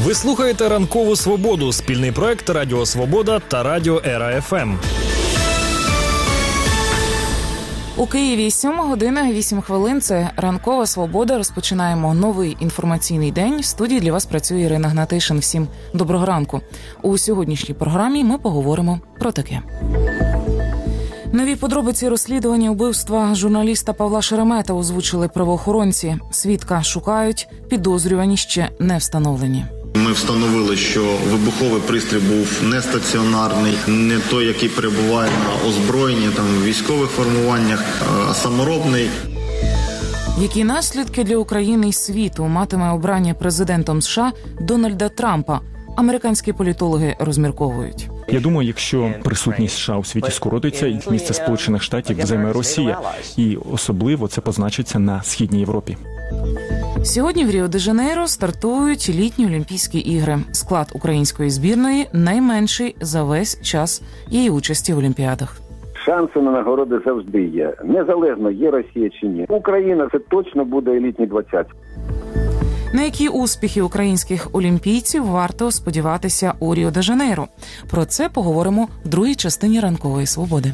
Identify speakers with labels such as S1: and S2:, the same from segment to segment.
S1: Ви слухаєте «Ранкову свободу» – спільний проект Радіо Свобода та Радіо Ера ФМ.
S2: У Києві 7 година 8 хвилин. Це «Ранкова свобода». Розпочинаємо новий інформаційний день. В студії для вас працює Ірина Гнатишин. Всім доброго ранку. У сьогоднішній програмі ми поговоримо про таке. Нові подробиці розслідування вбивства журналіста Павла Шеремета озвучили правоохоронці. Свідка шукають, підозрювані ще не встановлені.
S3: Ми встановили, що вибуховий пристрій був не стаціонарний, не той, який перебуває на озброєнні, в військових формуваннях, а саморобний.
S2: Які наслідки для України і світу матиме обрання президентом США Дональда Трампа? Американські політологи розмірковують.
S4: Я думаю, якщо присутність США у світі скоротиться, і місце Сполучених Штатів займе Росія. І особливо це позначиться на Східній Європі.
S2: Сьогодні в Ріо-де-Жанейро стартують літні Олімпійські ігри. Склад української збірної найменший за весь час її участі в Олімпіадах.
S5: Шанси на нагороди завжди є. Незалежно, є Росія чи ні. Україна – це точно буде елітні 20.
S2: На які успіхи українських олімпійців варто сподіватися у Ріо-де-Жанейро? Про це поговоримо в другій частині «Ранкової свободи».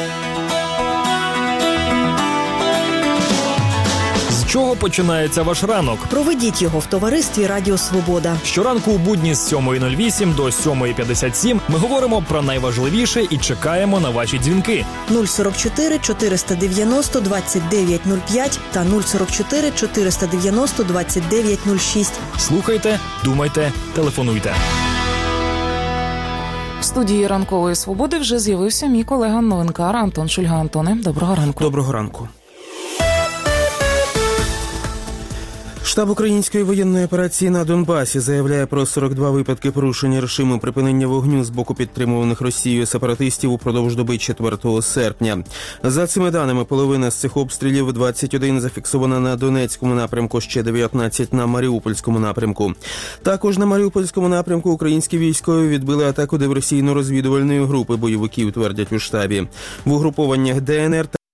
S1: З чого починається ваш ранок?
S6: Проведіть його в товаристві Радіо Свобода.
S1: Щоранку у будні з 7:08 до 7:57 ми говоримо про найважливіше і чекаємо на ваші дзвінки.
S6: 044 490 2905 та 044 490 2906.
S1: Слухайте, думайте, телефонуйте.
S2: В студії «Ранкової свободи» вже з'явився мій колега-новинкар Антон Шульга. Антоне, доброго ранку.
S7: Доброго ранку. Штаб української воєнної операції на Донбасі заявляє про 42 випадки порушення режиму припинення вогню з боку підтримуваних Росією сепаратистів упродовж доби 4 серпня. За цими даними, половина з цих обстрілів, 21 зафіксована на Донецькому напрямку, ще 19 на Маріупольському напрямку. Також на Маріупольському напрямку українські військові відбили атаку диверсійно-розвідувальної групи бойовиків, твердять у штабі. В угрупованнях ДНР та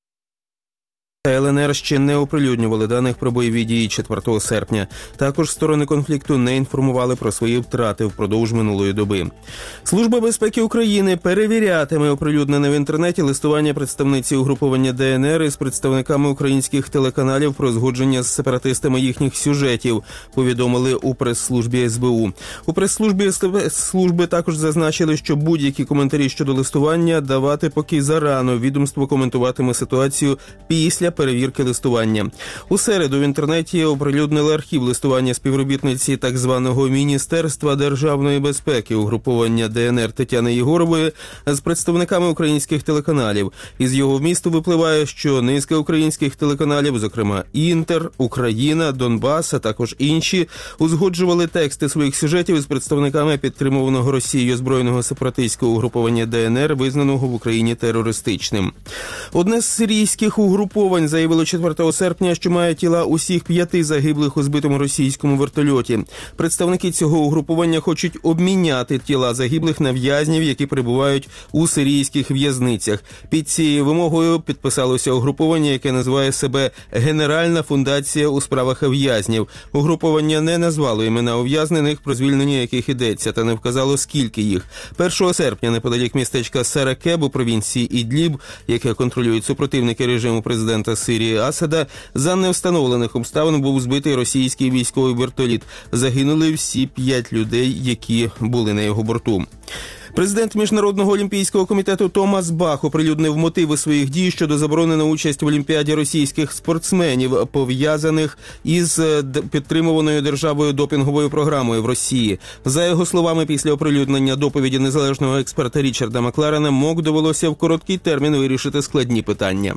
S7: ЛНР ще не оприлюднювали даних про бойові дії 4 серпня. Також сторони конфлікту не інформували про свої втрати впродовж минулої доби. Служба безпеки України перевірятиме оприлюднене в інтернеті листування представниці угруповання ДНР із представниками українських телеканалів про згодження з сепаратистами їхніх сюжетів, повідомили у прес-службі СБУ. У прес-службі служби також зазначили, що будь-які коментарі щодо листування давати поки зарано. Відомство коментуватиме ситуацію після перевірки листування. У середу в інтернеті оприлюднили архів листування співробітниці так званого Міністерства державної безпеки угруповання ДНР Тетяни Єгорової з представниками українських телеканалів. Із його вмісту випливає, що низка українських телеканалів, зокрема Інтер, Україна, Донбас, а також інші, узгоджували тексти своїх сюжетів із представниками підтримуваного Росією збройного сепаратистського угруповання ДНР, визнаного в Україні терористичним. Одне з сирійських угруповань заявило 4 серпня, що має тіла усіх 5 загиблих у збитому російському вертольоті. Представники цього угрупування хочуть обміняти тіла загиблих на в'язнів, які перебувають у сирійських в'язницях. Під цією вимогою підписалося угруповання, яке називає себе «Генеральна фундація у справах в'язнів». Угруповання не назвало імена ув'язнених, про звільнення яких йдеться, та не вказало, скільки їх. 1 серпня неподалік містечка Саракеб у провінції Ідліб, яке контролюють супротивники режиму президента Сирії Асада, за невстановлених обставин був збитий російський військовий вертоліт. Загинули всі 5 людей, які були на його борту. Президент Міжнародного олімпійського комітету Томас Бах оприлюднив мотиви своїх дій щодо заборони на участь в Олімпіаді російських спортсменів, пов'язаних із підтримуваною державою допінговою програмою в Росії. За його словами, після оприлюднення доповіді незалежного експерта Річарда Макларена, МОК довелося в короткий термін вирішити складні питання.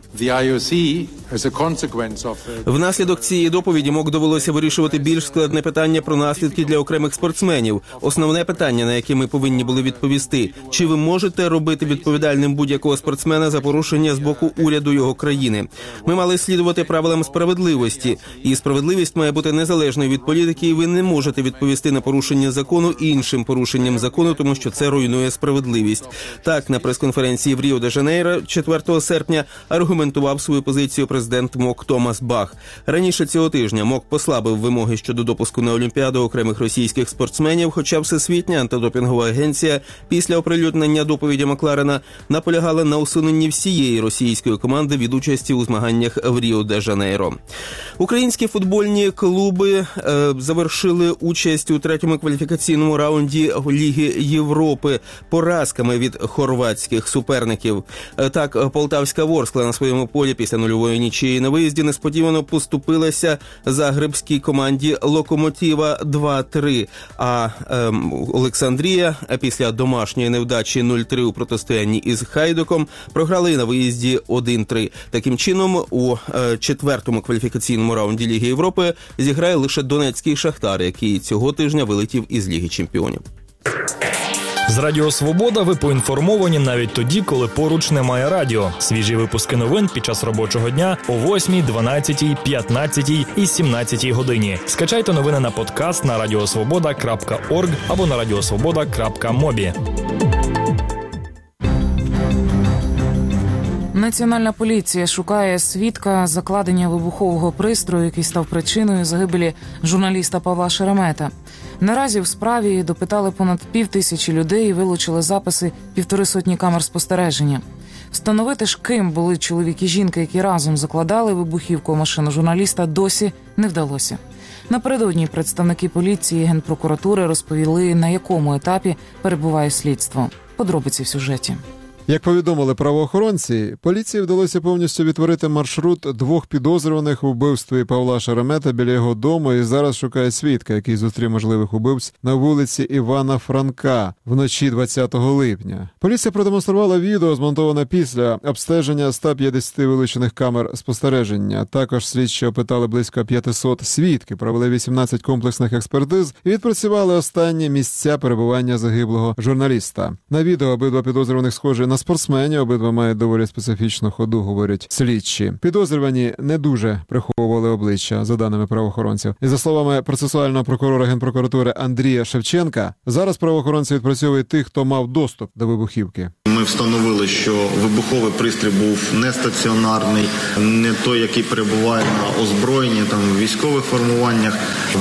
S7: Внаслідок цієї доповіді МОК довелося вирішувати більш складне питання про наслідки для окремих спортсменів. Основне питання, на яке ми повинні були відповісти відповісти, чи ви можете робити відповідальним будь-якого спортсмена за порушення з боку уряду його країни. Ми мали слідувати правилам справедливості, і справедливість має бути незалежною від політики, і ви не можете відповісти на порушення закону іншим порушенням закону, тому що це руйнує справедливість. Так, на прес-конференції в Ріо-де-Жанейро 4 серпня аргументував свою позицію президент МОК Томас Бах. Раніше цього тижня МОК послабив вимоги щодо допуску на Олімпіаду окремих російських спортсменів, хоча Всесвітня антидопінгова агенція після оприлюднення доповіді Макларена наполягала на усуненні всієї російської команди від участі у змаганнях в Ріо-де-Жанейро. Українські футбольні клуби завершили участь у третьому кваліфікаційному раунді Ліги Європи поразками від хорватських суперників. Так, полтавська Ворскла на своєму полі після нульової нічиї на виїзді несподівано поступилася загребській команді Локомотива 2-3, а Олександрія після домашньої невдачі 0-3 у протистоянні із Хайдуком програли на виїзді 1-3. Таким чином, у четвертому кваліфікаційному раунді Ліги Європи зіграє лише Донецький Шахтар, який цього тижня вилетів із Ліги Чемпіонів.
S1: З Радіо Свобода ви поінформовані навіть тоді, коли поруч немає радіо. Свіжі випуски новин під час робочого дня о 8, 12, 15 і 17 годині. Скачайте новини на подкаст на radiosvoboda.org або на radiosvoboda.mobi.
S2: Національна поліція шукає свідка закладення вибухового пристрою, який став причиною загибелі журналіста Павла Шеремета. Наразі в справі допитали понад 5000 людей і вилучили записи 150 камер спостереження. Встановити ж, ким були чоловік і жінка, які разом закладали вибухівку у машину журналіста, досі не вдалося. Напередодні представники поліції і Генпрокуратури розповіли, на якому етапі перебуває слідство. Подробиці в сюжеті.
S8: Як повідомили правоохоронці, поліції вдалося повністю відтворити маршрут 2 підозрюваних у вбивстві Павла Шеремета біля його дому і зараз шукає свідка, який зустрів можливих убивць на вулиці Івана Франка вночі 20 липня. Поліція продемонструвала відео, змонтоване після обстеження 150 вилучених камер спостереження. Також слідчі опитали близько 500 свідків, провели 18 комплексних експертиз і відпрацювали останні місця перебування загиблого журналіста. На відео обидва підозрюваних схожі на спортсменів, обидва мають доволі специфічну ходу, говорять слідчі. Підозрювані не дуже приховували обличчя, за даними правоохоронців. І за словами процесуального прокурора Генпрокуратури Андрія Шевченка, зараз правоохоронці відпрацьовують тих, хто мав доступ до вибухівки.
S3: Ми встановили, що вибуховий пристрій був не стаціонарний, не той, який перебуває на озброєнні, там, в військових формуваннях,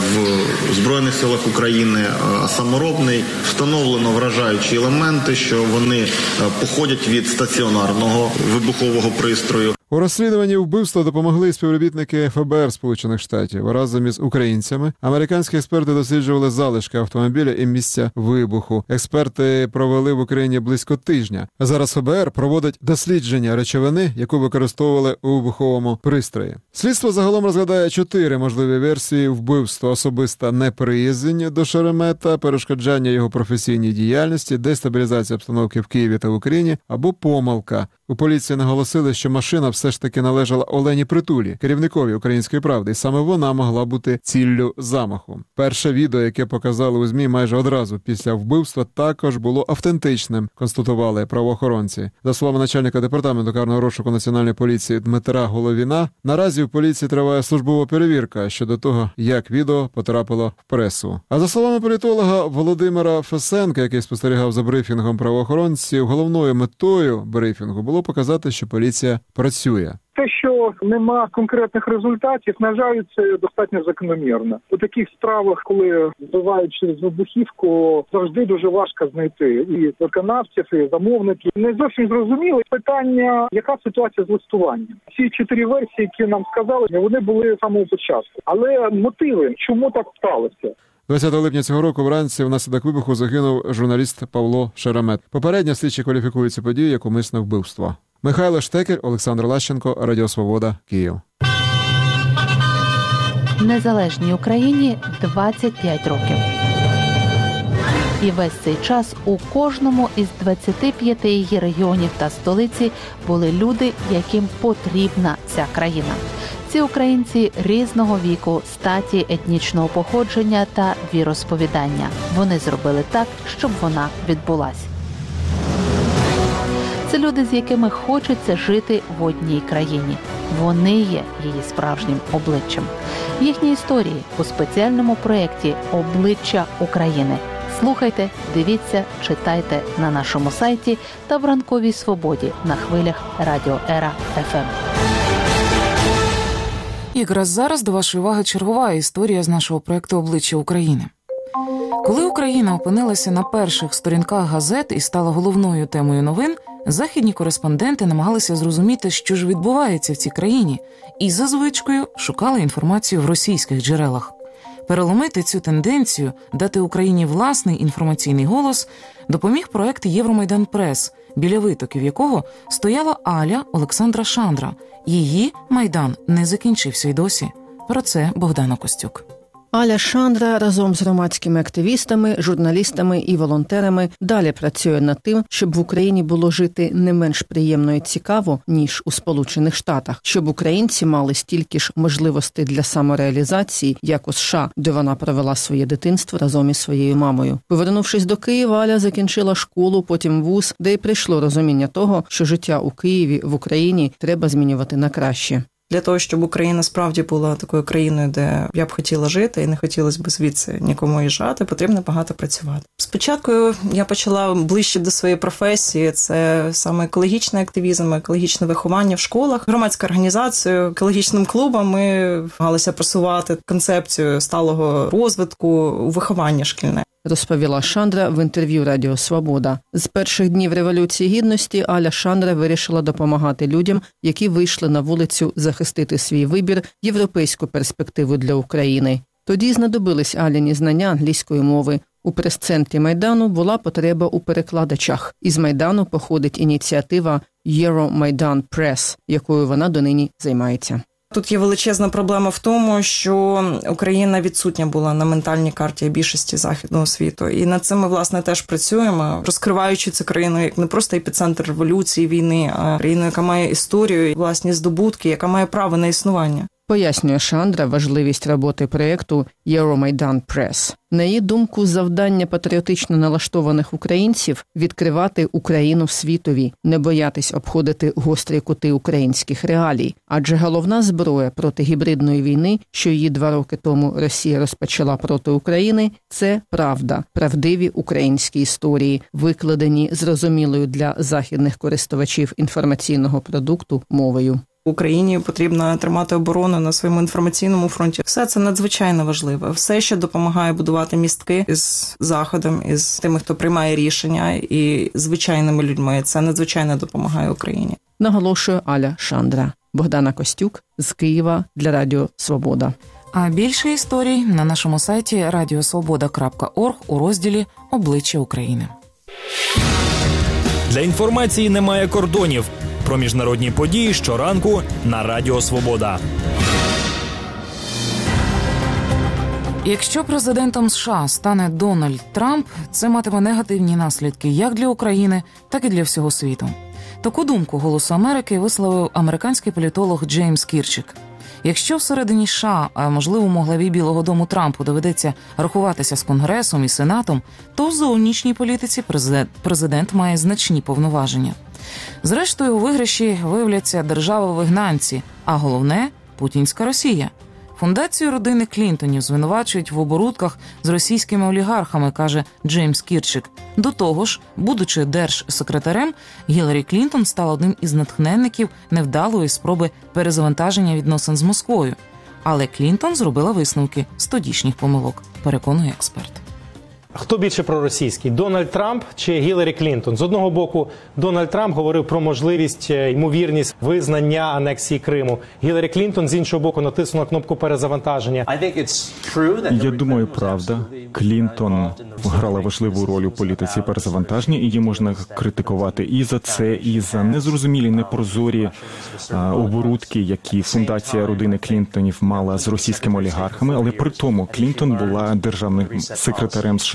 S3: в Збройних силах України, а саморобний. Встановлено вражаючі елементи, що вони походять від стаціонарного вибухового пристрою.
S8: У розслідуванні вбивства допомогли співробітники ФБР Сполучених Штатів. Разом із українцями американські експерти досліджували залишки автомобіля і місця вибуху. Експерти провели в Україні близько тижня. А зараз ФБР проводить дослідження речовини, яку використовували у вибуховому пристрої. Слідство загалом розглядає 4 можливі версії вбивства: особиста неприязнь до Шеремета, перешкоджання його професійній діяльності, дестабілізація обстановки в Києві та в Україні або помилка. У поліції наголосили, що машина все ж таки належала Олені Притулі, керівникові «Української правди», і саме вона могла бути ціллю замаху. Перше відео, яке показали у ЗМІ майже одразу після вбивства, також було автентичним, констатували правоохоронці. За словами начальника департаменту карного розшуку Національної поліції Дмитра Головіна, наразі в поліції триває службова перевірка щодо того, як відео потрапило в пресу. А за словами політолога Володимира Фесенка, який спостерігав за брифінгом правоохоронців, головною метою брифінгу було показати, що поліція працює.
S9: Те, що нема конкретних результатів, на жаль, це достатньо закономірно. У таких справах, коли вбивають через вибухівку, завжди дуже важко знайти і виконавців, і замовників. Не зовсім зрозуміло питання, яка ситуація з листуванням. Ці 4 версії, які нам сказали, вони були з самого початку. Але мотиви, чому так сталося?
S8: 20 липня цього року вранці внаслідок вибуху загинув журналіст Павло Шеремет. Попередньо слідчі кваліфікують цю подію як умисне вбивство. Михайло Штекер, Олександр Лащенко, Радіо Свобода, Київ.
S10: Незалежній Україні 25 років. І весь цей час у кожному із 25 її регіонів та столиці були люди, яким потрібна ця країна. Ці українці різного віку, статі, етнічного походження та віросповідання. Вони зробили так, щоб вона відбулась. Це люди, з якими хочеться жити в одній країні. Вони є її справжнім обличчям. Їхні історії у спеціальному проєкті «Обличчя України». Слухайте, дивіться, читайте на нашому сайті та в Ранковій Свободі на хвилях Радіо Ера ФМ.
S2: Якраз зараз до вашої уваги чергова історія з нашого проєкту «Обличчя України». Коли Україна опинилася на перших сторінках газет і стала головною темою новин, західні кореспонденти намагалися зрозуміти, що ж відбувається в цій країні, і за звичкою шукали інформацію в російських джерелах. Переломити цю тенденцію, дати Україні власний інформаційний голос, допоміг проект «Євромайдан Прес», біля витоків якого стояла Аля Олександра Шандра. Її Майдан не закінчився й досі. Про це Богдана Костюк.
S11: Аля Шандра разом з громадськими активістами, журналістами і волонтерами далі працює над тим, щоб в Україні було жити не менш приємно і цікаво, ніж у Сполучених Штатах, щоб українці мали стільки ж можливостей для самореалізації, як у США, де вона провела своє дитинство разом із своєю мамою. Повернувшись до Києва, Аля закінчила школу, потім вуз, де й прийшло розуміння того, що життя у Києві, в Україні треба змінювати на краще.
S12: Для того, щоб Україна справді була такою країною, де я б хотіла жити і не хотілося б звідси нікому їжджати, потрібно багато працювати. Спочатку я почала ближче до своєї професії, це саме екологічний активізм, екологічне виховання в школах. Громадська організація, екологічним клубом ми намагалися просувати концепцію сталого розвитку, виховання шкільне.
S11: Розповіла Шандра в інтерв'ю Радіо Свобода. З перших днів Революції Гідності Аля Шандра вирішила допомагати людям, які вийшли на вулицю захистити свій вибір, європейську перспективу для України. Тоді знадобились Аляні знання англійської мови. У прес-центрі Майдану була потреба у перекладачах. Із Майдану походить ініціатива «Євромайдан Прес», якою вона донині займається.
S12: Тут є величезна проблема в тому, що Україна відсутня була на ментальній карті більшості західного світу. І над цим ми, власне, теж працюємо, розкриваючи цю країну як не просто епіцентр революції, війни, а країну, яка має історію, власні здобутки, яка має право на існування.
S11: Пояснює Шандра важливість роботи проєкту «Євромайдан Прес». На її думку, завдання патріотично налаштованих українців – відкривати Україну світові, не боятись обходити гострі кути українських реалій. Адже головна зброя проти гібридної війни, що її 2 роки тому Росія розпочала проти України – це правда, правдиві українські історії, викладені зрозумілою для західних користувачів інформаційного продукту мовою.
S12: Україні потрібно тримати оборону на своєму інформаційному фронті. Все це надзвичайно важливо. Все, що допомагає будувати містки із Заходом, із тими, хто приймає рішення, і звичайними людьми. Це надзвичайно допомагає Україні.
S11: Наголошує Аля Шандра. Богдана Костюк з Києва для Радіо Свобода.
S2: А більше історій на нашому сайті radiosvoboda.org у розділі «Обличчя України».
S1: Для інформації немає кордонів. Про міжнародні події щоранку на Радіо Свобода.
S2: Якщо президентом США стане Дональд Трамп, це матиме негативні наслідки як для України, так і для всього світу. Таку думку «Голосу Америки» висловив американський політолог Джеймс Кірчик. Якщо всередині США, а можливо главі Білого дому Трампу доведеться рахуватися з Конгресом і Сенатом, то в зовнішній політиці президент має значні повноваження. Зрештою, у виграші виявляться держави-вигнанці, а головне – путінська Росія. Фундацію родини Клінтонів звинувачують в оборудках з російськими олігархами, каже Джеймс Кірчик. До того ж, будучи держсекретарем, Гіларі Клінтон стала одним із натхненників невдалої спроби перезавантаження відносин з Москвою. Але Клінтон зробила висновки з тодішніх помилок, переконує експерт.
S13: Хто більше проросійський – Дональд Трамп чи Гіларі Клінтон? З одного боку, Дональд Трамп говорив про можливість, ймовірність визнання анексії Криму. Гіларі Клінтон, з іншого боку, натиснула кнопку перезавантаження.
S4: Я думаю, правда. Клінтон грала важливу роль у політиці перезавантаження, і її можна критикувати і за це, і за незрозумілі, непрозорі оборудки, які фундація родини Клінтонів мала з російськими олігархами. Але при тому Клінтон була державним секретарем США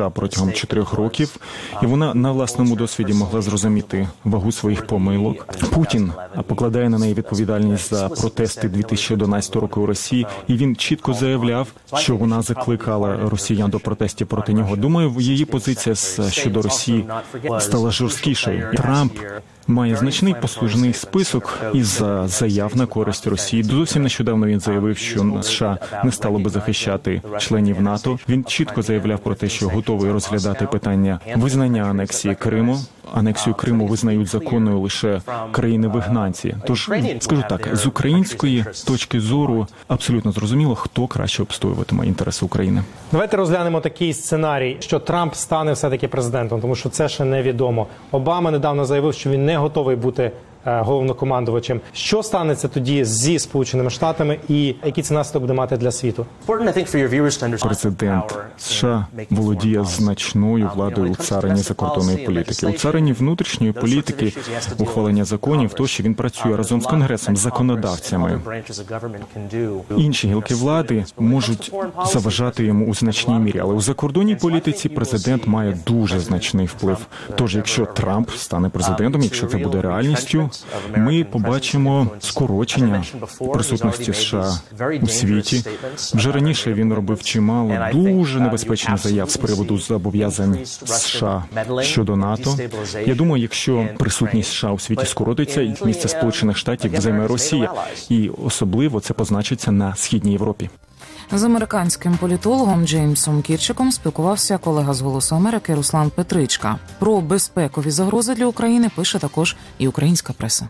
S4: США протягом 4 років, і вона на власному досвіді могла зрозуміти вагу своїх помилок. Путін покладає на неї відповідальність за протести 2011 року у Росії, і він чітко заявляв, що вона закликала росіян до протестів проти нього. Думаю, її позиція щодо Росії стала жорсткішою. Трамп має значний послужний список із заяв на користь Росії. Зовсім нещодавно він заявив, що США не стало би захищати членів НАТО. Він чітко заявляв про те, що готовий розглядати питання визнання анексії Криму. Анексію Криму визнають законною лише країни-вигнанці. Тож, скажу так, з української точки зору абсолютно зрозуміло, хто краще обстоюватиме інтереси України.
S13: Давайте розглянемо такий сценарій, що Трамп стане все-таки президентом, тому що це ще невідомо. Обама недавно заявив, що він не готовий бути головнокомандувачем. Що станеться тоді зі Сполученими Штатами і які це наслідок буде мати для світу?
S4: Президент США володіє значною владою у царині закордонної політики. У царині внутрішньої політики, ухвалення законів, то, що він працює разом з Конгресом, з законодавцями. Інші гілки влади можуть заважати йому у значній мірі, але у закордонній політиці президент має дуже значний вплив. Тож, якщо Трамп стане президентом, якщо це буде реальністю, ми побачимо скорочення присутності США у світі. Вже раніше він робив чимало дуже небезпечних заяв з приводу зобов'язань США щодо НАТО. Я думаю, якщо присутність США у світі скоротиться, місце Сполучених Штатів займе Росія. І особливо це позначиться на Східній Європі.
S2: З американським політологом Джеймсом Кірчиком спілкувався колега з «Голосу Америки» Руслан Петричка. Про безпекові загрози для України пише також і українська преса.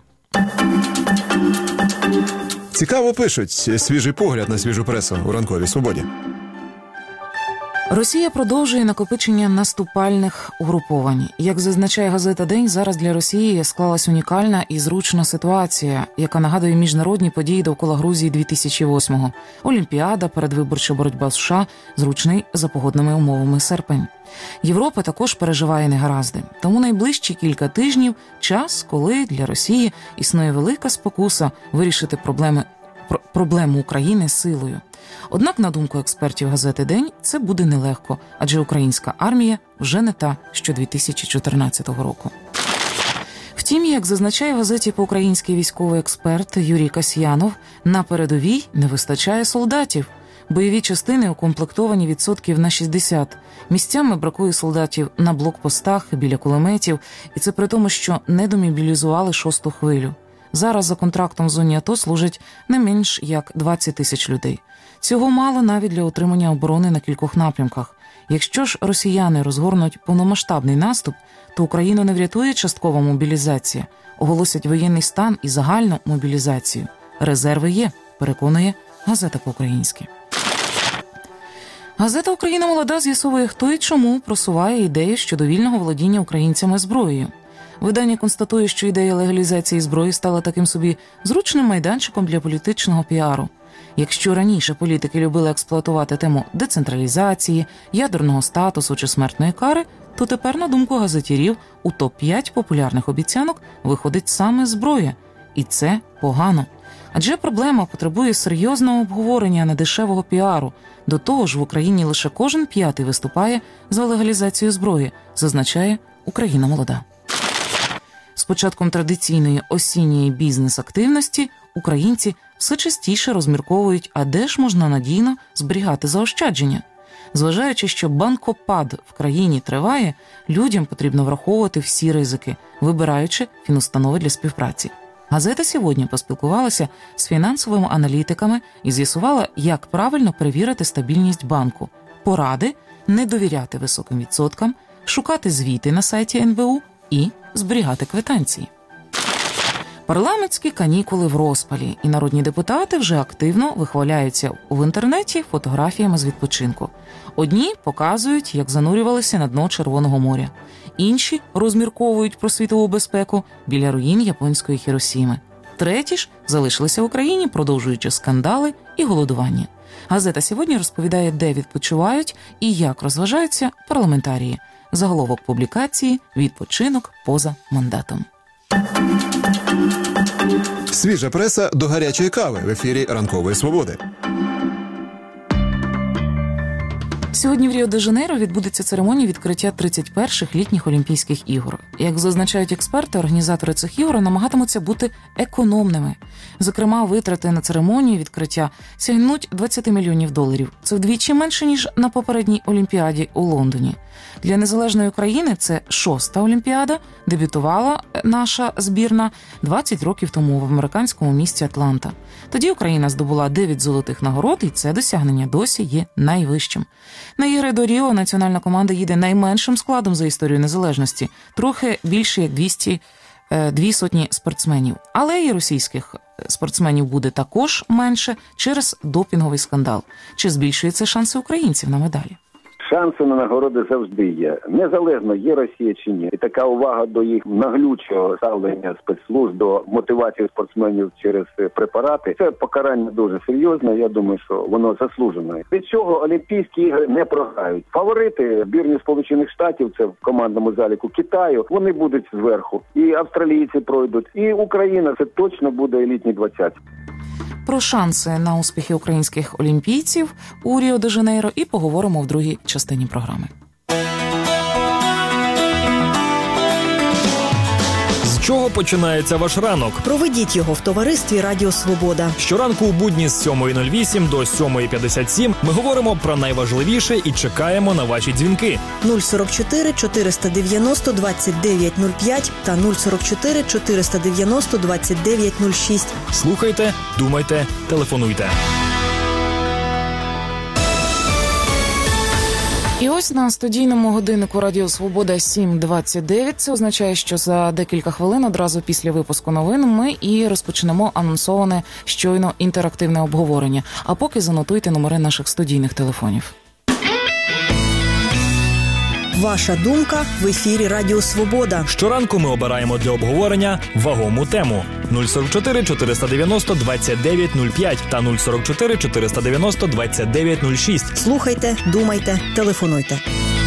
S14: Цікаво пишуть. Свіжий погляд на свіжу пресу у ранковій свободі.
S2: Росія продовжує накопичення наступальних угруповань. Як зазначає газета «День», зараз для Росії склалась унікальна і зручна ситуація, яка нагадує міжнародні події довкола Грузії 2008-го. Олімпіада, передвиборча боротьба з США, зручний за погодними умовами серпень. Європа також переживає негаразди. Тому найближчі кілька тижнів – час, коли для Росії існує велика спокуса вирішити проблему України силою. Однак, на думку експертів газети «День», це буде нелегко, адже українська армія вже не та, що 2014 року. Втім, як зазначає в газеті по-українськи військовий експерт Юрій Касьянов, на передовій не вистачає солдатів. Бойові частини укомплектовані відсотків на 60. Місцями бракує солдатів на блокпостах, біля кулеметів, і це при тому, що не домобілізували 6-ту хвилю. Зараз за контрактом в зоні АТО служать не менш як 20 тисяч людей. Цього мало навіть для утримання оборони на кількох напрямках. Якщо ж росіяни розгорнуть повномасштабний наступ, то Україну не врятує часткова мобілізація, оголосять воєнний стан і загальну мобілізацію. Резерви є, переконує газета по-українськи. Газета «Україна молода» з'ясовує, хто і чому просуває ідею щодо вільного володіння українцями зброєю. Видання констатує, що ідея легалізації зброї стала таким собі зручним майданчиком для політичного піару. Якщо раніше політики любили експлуатувати тему децентралізації, ядерного статусу чи смертної кари, то тепер, на думку газетярів, у топ-5 популярних обіцянок виходить саме зброя. І це погано. Адже проблема потребує серйозного обговорення, а не дешевого піару. До того ж, в Україні лише кожен п'ятий виступає за легалізацію зброї, зазначає «Україна молода». З початком традиційної осінньої бізнес-активності українці все частіше розмірковують, а де ж можна надійно зберігати заощадження. Зважаючи, що банкопад в країні триває, людям потрібно враховувати всі ризики, вибираючи фінустанови для співпраці. Газета сьогодні поспілкувалася з фінансовими аналітиками і з'ясувала, як правильно перевірити стабільність банку. Поради – не довіряти високим відсоткам, шукати звіти на сайті НБУ і зберігати квитанції. Парламентські канікули в розпалі, і народні депутати вже активно вихваляються в інтернеті фотографіями з відпочинку. Одні показують, як занурювалися на дно Червоного моря. Інші розмірковують про світову безпеку біля руїн японської Хіросіми. Треті ж залишилися в Україні, продовжуючи скандали і голодування. Газета сьогодні розповідає, де відпочивають і як розважаються парламентарії. Заголовок публікації «Відпочинок поза мандатом».
S14: Свіжа преса до гарячої кави в ефірі Ранкової свободи.
S2: Сьогодні в Ріо-де-Жанейро відбудеться церемонія відкриття 31-х літніх Олімпійських ігор. Як зазначають експерти, організатори цих ігор намагатимуться бути економними. Зокрема, витрати на церемонію відкриття сягнуть $20 мільйонів. Це вдвічі менше, ніж на попередній Олімпіаді у Лондоні. Для незалежної України це 6-та Олімпіада, дебютувала наша збірна 20 років тому в американському місті Атланта. Тоді Україна здобула 9 золотих нагород, і це досягнення досі є найвищим. На ігри до Ріо національна команда їде найменшим складом за історію незалежності, трохи більше як 200 спортсменів. Але і російських спортсменів буде також менше через допінговий скандал. Чи збільшуються шанси українців на медалі?
S5: Шанси на нагороди завжди є. Незалежно, є Росія чи ні. І така увага до їх наглючого ставлення спецслужб, до мотивації спортсменів через препарати. Це покарання дуже серйозне, я думаю, що воно заслужене. Від цього Олімпійські ігри не програють. Фаворити збірні Сполучених Штатів, це в командному заліку Китаю, вони будуть зверху. І австралійці пройдуть, і Україна, це точно буде елітні 20.
S2: Про шанси на успіхи українських олімпійців у Ріо-де-Жанейро і поговоримо в другій частині програми.
S1: З чого починається ваш ранок?
S6: Проведіть його в товаристві Радіо Свобода.
S1: Щоранку у будні з 7:08 до 7:57 ми говоримо про найважливіше і чекаємо на ваші дзвінки.
S6: 044 490 2905 та 044 490 2906.
S1: Слухайте, думайте, телефонуйте.
S2: І ось на студійному годиннику Радіо Свобода 7:29. Це означає, що за декілька хвилин одразу після випуску новин ми і розпочнемо анонсоване щойно інтерактивне обговорення. А поки занотуйте номери наших студійних телефонів.
S6: Ваша думка в ефірі Радіо Свобода.
S1: Щоранку ми обираємо для обговорення вагому тему. 044 490 2905 та 044 490 2906.
S6: Слухайте, думайте, телефонуйте.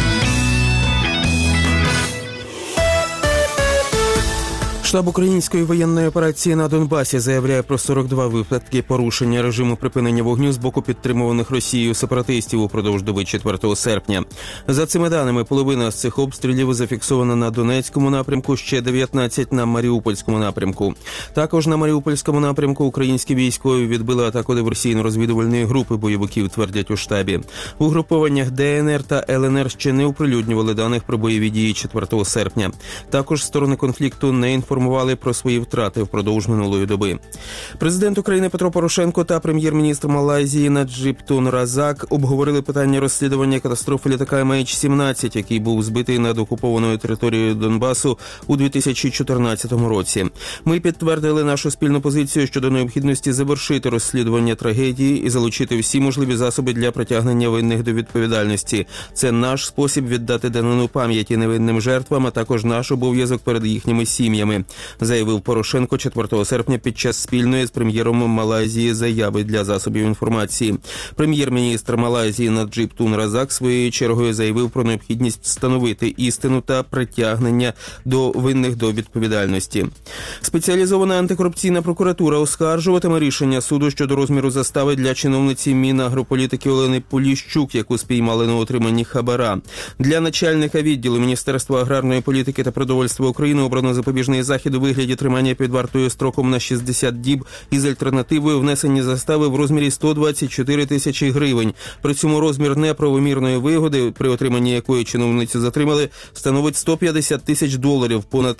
S7: Штаб української воєнної операції на Донбасі заявляє про 42 випадки порушення режиму припинення вогню з боку підтримуваних Росією сепаратистів упродовж доби 4 серпня. За цими даними, половина з цих обстрілів зафіксована на Донецькому напрямку, ще 19 на Маріупольському напрямку. Також на Маріупольському напрямку українські військові відбили атаку диверсійно-розвідувальної групи бойовиків, твердять у штабі. В угрупованнях ДНР та ЛНР ще не оприлюднювали даних про бойові дії 4 серпня. Також сторони конфлікту не інформували про свої втрати впродовж минулої доби. Президент України Петро Порошенко та прем'єр-міністр Малайзії Наджиб Тун Разак обговорили питання розслідування катастрофи літака MH17, який був збитий над окупованою територією Донбасу у 2014 році. Ми підтвердили нашу спільну позицію щодо необхідності завершити розслідування трагедії і залучити всі можливі засоби для притягнення винних до відповідальності. Це наш спосіб віддати данину пам'яті невинним жертвам, а також наш обов'язок перед їхніми сім'ями, заявив Порошенко 4 серпня під час спільної з прем'єром Малайзії заяви для засобів інформації. Прем'єр-міністр Малайзії Наджиб Тун Разак своєю чергою заявив про необхідність встановити істину та притягнення до винних до відповідальності. Спеціалізована антикорупційна прокуратура оскаржуватиме рішення суду щодо розміру застави для чиновниці Мінагрополітики Олени Поліщук, яку спіймали на отриманні хабара. Для начальника відділу Міністерства аграрної політики та продовольства України обрано запобіжний захід у вигляді тримання під вартою строком на 60 діб із альтернативою внесення застави в розмірі 124 тисячі гривень. При цьому розмір неправомірної вигоди, при отриманні якої чиновницю затримали, становить $150 тисяч, понад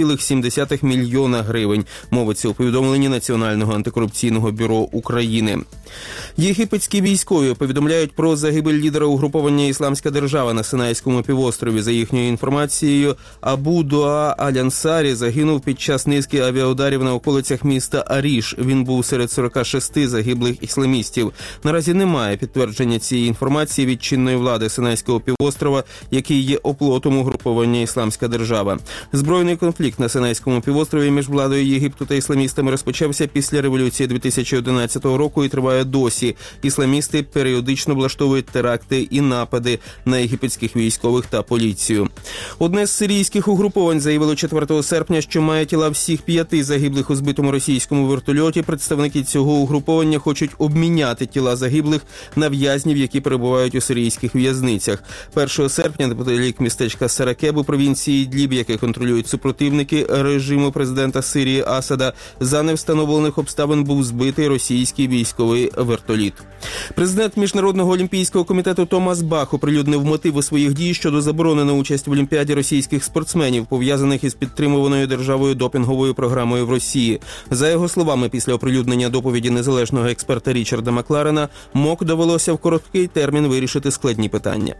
S7: 3,7 мільйона гривень, мовиться у повідомленні Національного антикорупційного бюро України. Єгипетські військові повідомляють про загибель лідера угруповання «Ісламська держава» на Синайському півострові. За їхньою інформацією, Абу Дуа Аль-Ансарі загинув під час низки авіаударів на околицях міста Аріш. Він був серед 46 загиблих ісламістів. Наразі немає підтвердження цієї інформації від чинної влади Синайського півострова, який є оплотом угруповання «Ісламська держава». Збройний конфлікт на Синайському півострові між владою Єгипту та ісламістами розпочався після революції 2011 року і триває досі. Ісламісти періодично влаштовують теракти і напади на єгипетських військових та поліцію. Одне з сирійських угруповань заявило 4 серпня, що що має тіла всіх 5 загиблих у збитому російському вертольоті, представники цього угруповання хочуть обміняти тіла загиблих на в'язнів, які перебувають у сирійських в'язницях. 1 серпня неподалік містечка Саракеб у провінції Ідліб, яке контролюють супротивники режиму президента Сирії Асада, за невстановлених обставин був збитий російський військовий вертоліт. Президент Міжнародного олімпійського комітету Томас Бах оприлюднив мотиви своїх дій щодо заборони на участь в Олімпіаді російських спортсменів, пов'язаних із підтримуваною державою допінговою програмою в Росії. За його словами, після оприлюднення доповіді незалежного експерта Річарда Макларена, МОК довелося в короткий термін вирішити складні питання.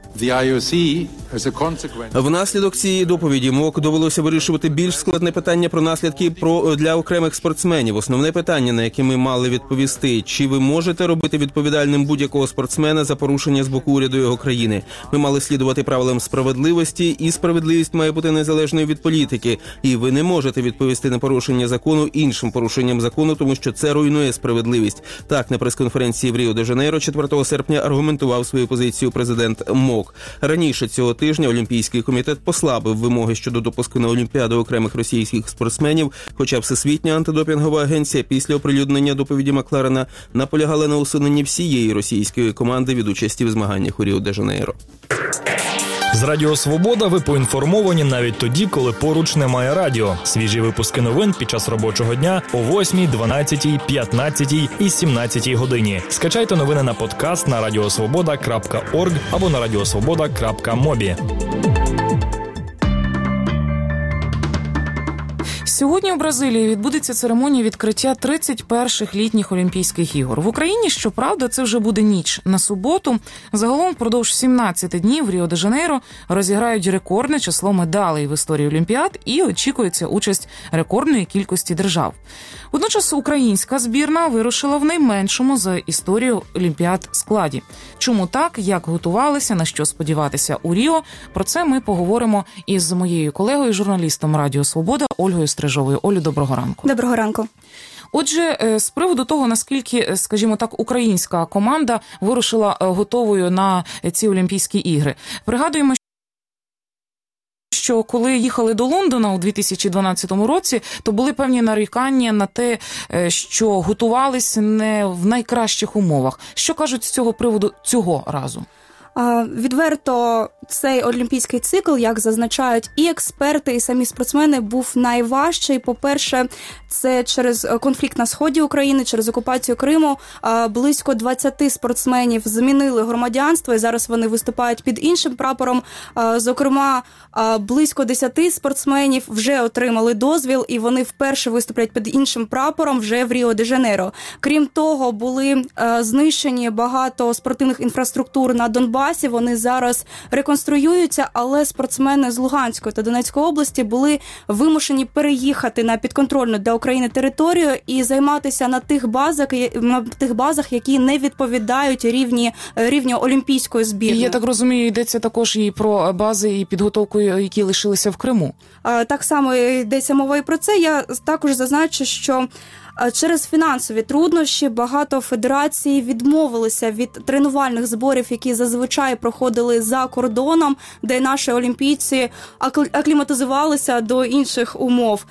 S7: Внаслідок цієї доповіді МОК довелося вирішувати більш складне питання про наслідки для окремих спортсменів. Основне питання, на яке ми мали відповісти: чи ви можете робити відповідальним будь-якого спортсмена за порушення з боку уряду його країни? Ми мали слідувати правилам справедливості, і справедливість має бути незалежною від політики. І ви не можете відповісти на порушення закону іншим порушенням закону, тому що це руйнує справедливість. Так, на прес-конференції в Ріо-де-Жанейро 4 серпня аргументував свою позицію президент МОК. Раніше цього тижня Олімпійський комітет послабив вимоги щодо допуску на Олімпіаду окремих російських спортсменів, хоча Всесвітня антидопінгова агенція після оприлюднення доповіді Макларена наполягала на усуненні всієї російської команди від участі в змаганнях у Ріо-де-Жанейро.
S1: З Радіо Свобода ви поінформовані навіть тоді, коли поруч немає радіо. Свіжі випуски новин під час робочого дня о 8, 12, 15 і 17 годині. Скачайте новини на подкаст на radiosvoboda.org або на radiosvoboda.mobi.
S2: Сьогодні у Бразилії відбудеться церемонія відкриття 31-х літніх Олімпійських ігор. В Україні, щоправда, це вже буде ніч на суботу. Загалом впродовж 17 днів в Ріо-де-Жанейро розіграють рекордне число медалей в історії Олімпіад і очікується участь рекордної кількості держав. Водночас українська збірна вирушила в найменшому за історію Олімпіад складі. Чому так, як готувалися, на що сподіватися у Ріо? Про це ми поговоримо із моєю колегою, журналістом Радіо Свобода Ольгою Стрижовою. Олю, доброго ранку.
S15: Доброго ранку.
S2: Отже, з приводу того, наскільки, скажімо так, українська команда вирушила готовою на ці Олімпійські ігри. Пригадуємо, що коли їхали до Лондона у 2012 році, то були певні нарікання на те, що готувалися не в найкращих умовах. Що кажуть з цього приводу цього разу?
S15: Відверто, цей олімпійський цикл, як зазначають і експерти, і самі спортсмени, був найважчий. По-перше, це через конфлікт на сході України, через окупацію Криму. Близько 20 спортсменів змінили громадянство, і зараз вони виступають під іншим прапором. Зокрема, близько 10 спортсменів вже отримали дозвіл, і вони вперше виступлять під іншим прапором вже в Ріо-де-Жанейро. Крім того, були знищені багато спортивних інфраструктур на Донбасі. Вони зараз реконструюються, але спортсмени з Луганської та Донецької області були вимушені переїхати на підконтрольну для України територію і займатися на тих базах, які не відповідають рівню олімпійської збірної.
S2: Я так розумію, йдеться також і про бази і підготовку, які лишилися в Криму.
S15: Так само йдеться мова і про це. Я також зазначу, що через фінансові труднощі багато федерацій відмовилися від тренувальних зборів, які зазвичай проходили за кордоном, де наші олімпійці акліматизувалися до інших умов.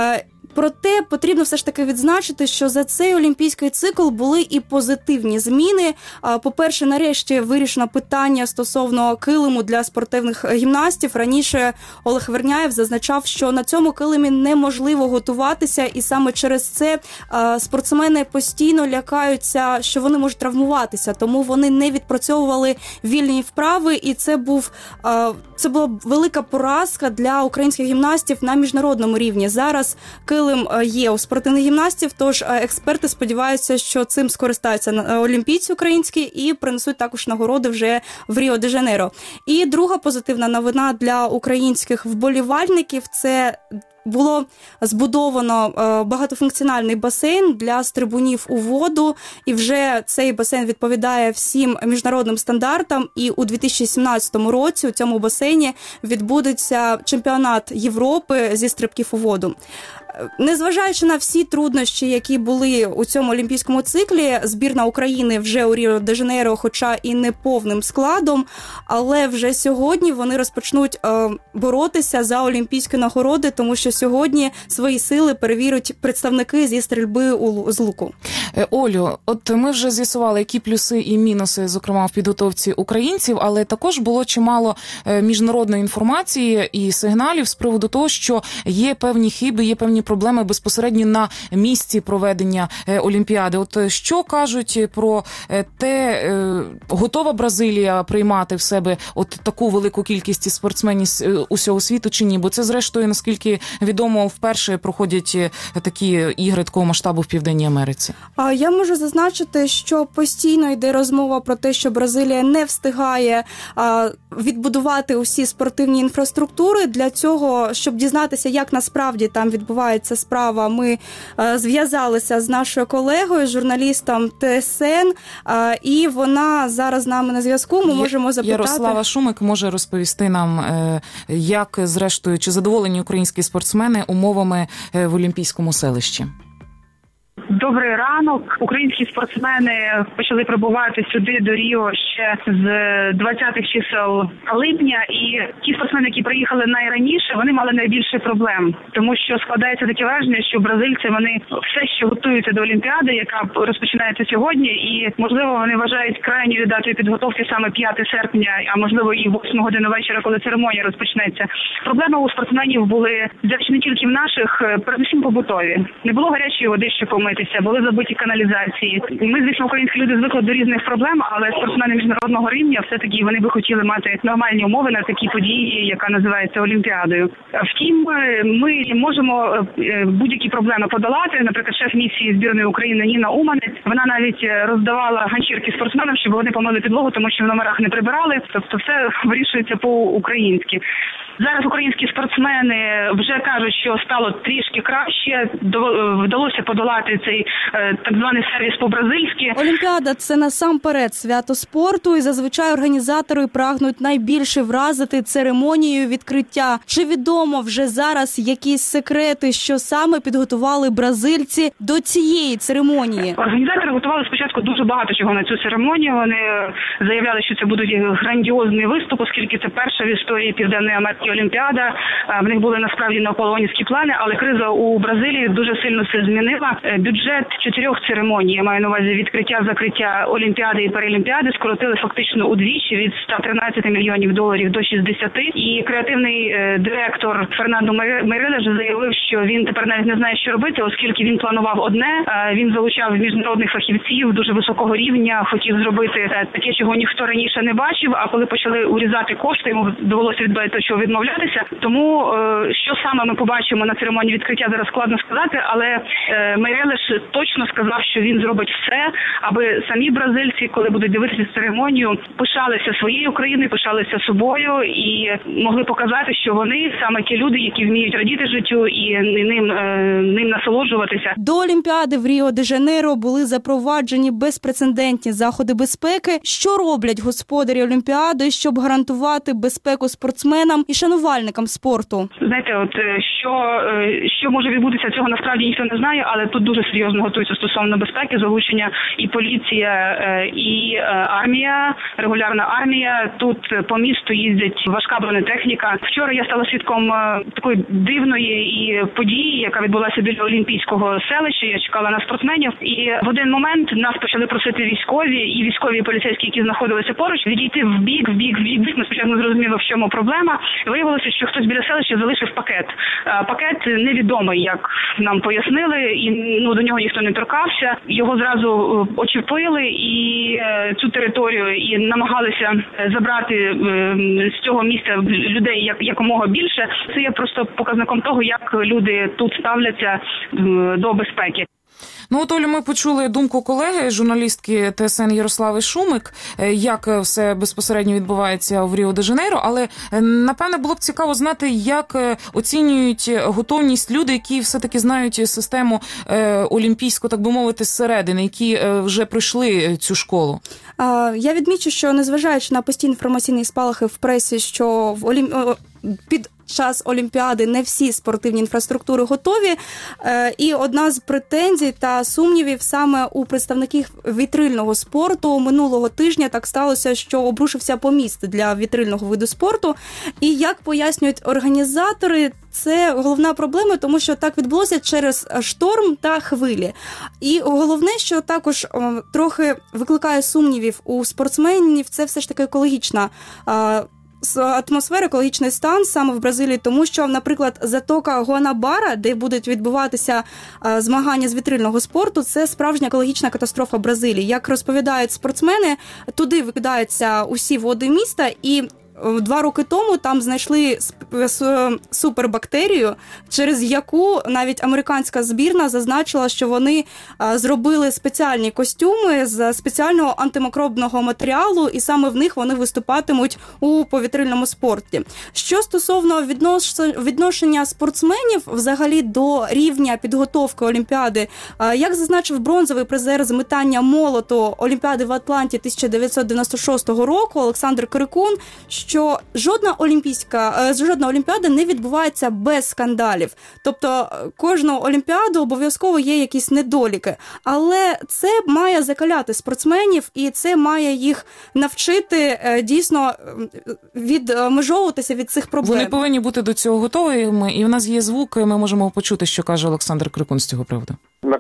S15: Проте потрібно все ж таки відзначити, що за цей олімпійський цикл були і позитивні зміни. По-перше, нарешті вирішено питання стосовно килиму для спортивних гімнастів. Раніше Олег Верняєв зазначав, що на цьому килимі неможливо готуватися, і саме через це спортсмени постійно лякаються, що вони можуть травмуватися, тому вони не відпрацьовували вільні вправи, і це була велика поразка для українських гімнастів на міжнародному рівні. Зараз килим є у спортивних гімнастів, тож експерти сподіваються, що цим скористаються олімпійці українські і принесуть також нагороди вже в Ріо-де-Жанейро. І друга позитивна новина для українських вболівальників – це було збудовано багатофункціональний басейн для стрибунів у воду, і вже цей басейн відповідає всім міжнародним стандартам, і у 2017 році у цьому басейні відбудеться чемпіонат Європи зі стрибків у воду. незважаючи на всі труднощі, які були у цьому олімпійському циклі, збірна України вже у Ріо-де-Жанейро, хоча і не повним складом, але вже сьогодні вони розпочнуть боротися за олімпійські нагороди, тому що сьогодні свої сили перевірять представники зі стрільби з луку.
S2: Олю, от ми вже з'ясували, які плюси і мінуси, зокрема, в підготовці українців, але також було чимало міжнародної інформації і сигналів з приводу того, що є певні хиби, є певні проблеми безпосередньо на місці проведення Олімпіади. От що кажуть про те, готова Бразилія приймати в себе от таку велику кількість спортсменів з усього світу чи ні? Бо це, зрештою, наскільки відомо, вперше проходять такі ігри такого масштабу в Південній Америці.
S15: Я можу зазначити, що постійно йде розмова про те, що Бразилія не встигає відбудувати усі спортивні інфраструктури. Для цього, щоб дізнатися, як насправді там відбувається справа, ми зв'язалися з нашою колегою, журналістом ТСН, і вона зараз з нами на зв'язку. Ми можемо запитати.
S2: Ярослава Шумик може розповісти нам, як, зрештою, чи задоволені українські спортсмени умовами в Олімпійському селищі.
S16: Добрий ранок. Українські спортсмени почали прибувати сюди до Ріо ще з 20-х чисел липня, і ті спортсмени, які приїхали найраніше, вони мали найбільше проблем, тому що складається таке враження, що бразильці, вони все ще готуються до Олімпіади, яка розпочинається сьогодні, і, можливо, вони вважають крайньою датою підготовки саме 5 серпня, а можливо і 8 години вечора, коли церемонія розпочнеться. Проблеми у спортсменів були, не тільки в наших, передусім побутові. Не було гарячої води, щоб помитися, були забиті каналізації. Ми, звісно, українські люди звикли до різних проблем, але спортсмени міжнародного рівня все-таки вони би хотіли мати нормальні умови на такі події, яка називається Олімпіадою. Втім, ми можемо будь-які проблеми подолати. Наприклад, шеф місії збірної України Ніна Уманець, вона навіть роздавала ганчірки спортсменам, щоб вони помили підлогу, тому що в номерах не прибирали. Тобто все вирішується по-українськи. Зараз українські спортсмени вже кажуть, що стало трішки краще, вдалося подолати цей так званий сервіс по-бразильськи.
S15: Олімпіада – це насамперед свято спорту, і зазвичай організатори прагнуть найбільше вразити церемонією відкриття. Чи відомо вже зараз якісь секрети, що саме підготували бразильці до цієї церемонії?
S16: Організатори готували спочатку дуже багато чого на цю церемонію. Вони заявляли, що це будуть грандіозний виступ, оскільки це перша в історії Південної Америки Олімпіада. В них були насправді наполеонівські плани, але криза у Бразилії дуже сильно все змінила. Бюджет 4 церемоній, я маю на увазі відкриття, закриття Олімпіади і Паралімпіади, скоротили фактично удвічі від $113 мільйонів до 60. І креативний директор Фернандо Мейрелеш заявив, що він тепер навіть не знає, що робити, оскільки він планував одне, він залучав міжнародних фахівців дуже високого рівня, хотів зробити таке, чого ніхто раніше не бачив, а коли почали урізати кошти, йому довелося від багато чого відмовлятися. Тому що саме ми побачимо на церемонії відкриття, зараз складно сказати, але Мейрелеш точно сказав, що він зробить все, аби самі бразильці, коли будуть дивитися церемонію, пишалися своєю країною, пишалися собою і могли показати, що вони саме ті люди, які вміють радіти життю і ним насолоджуватися.
S15: До Олімпіади в Ріо-де-Жанейро були запроваджені безпрецедентні заходи безпеки. Що роблять господарі Олімпіади, щоб гарантувати безпеку спортсменам і шанувальникам спорту?
S16: Знаєте, от що може відбутися, цього насправді ніхто не знає, але тут дуже серйозно готуються стосовно безпеки, залучення і поліція, і армія, регулярна армія. Тут по місту їздять важка бронетехніка. Вчора я стала свідком такої дивної і події, яка відбулася біля Олімпійського селища. Я чекала на спортсменів, і в один момент нас почали просити військові і поліцейські, які знаходилися поруч, відійти в бік. Ми спочатку не зрозуміли, в чому проблема. Виявилося, що хтось біля селища залишив пакет. Пакет невідомий, як нам пояснили, і до нього ніхто не торкався. Його зразу очепили і цю територію і намагалися забрати з цього місця людей якомога більше. Це є просто показником того, як люди тут ставляться до безпеки.
S2: Ну, от, Олю, ми почули думку колеги, журналістки ТСН Ярослави Шумик, як все безпосередньо відбувається в Ріо-де-Жанейро, але, напевне, було б цікаво знати, як оцінюють готовність люди, які все-таки знають систему олімпійську, так би мовити, зсередини, які вже пройшли цю школу.
S15: Я відмічу, що незважаючи на постійні інформаційні спалахи в пресі, що під час Олімпіади не всі спортивні інфраструктури готові. І одна з претензій та сумнівів саме у представників вітрильного спорту. Минулого тижня так сталося, що обрушився поміст для вітрильного виду спорту. І як пояснюють організатори, це головна проблема, тому що так відбулося через шторм та хвилі. І головне, що також трохи викликає сумнівів у спортсменів, це все ж таки екологічна атмосфера, екологічний стан саме в Бразилії, тому що, наприклад, затока Гуанабара, де будуть відбуватися змагання з вітрильного спорту, це справжня екологічна катастрофа Бразилії. Як розповідають спортсмени, туди викидаються усі води міста, і 2 роки тому там знайшли супербактерію, через яку навіть американська збірна зазначила, що вони зробили спеціальні костюми з спеціального антимікробного матеріалу, і саме в них вони виступатимуть у повітрильному спорті. Що стосовно відношення спортсменів взагалі до рівня підготовки Олімпіади, як зазначив бронзовий призер з метання молоту Олімпіади в Атланті 1996 року Олександр Крикун, що жодна Олімпіада не відбувається без скандалів. Тобто кожну Олімпіаду обов'язково є якісь недоліки. Але це має закаляти спортсменів і це має їх навчити дійсно відмежовуватися від цих проблем.
S2: Вони повинні бути до цього готовими. І в нас є звук, ми можемо почути, що каже Олександр Крикун з цього приводу.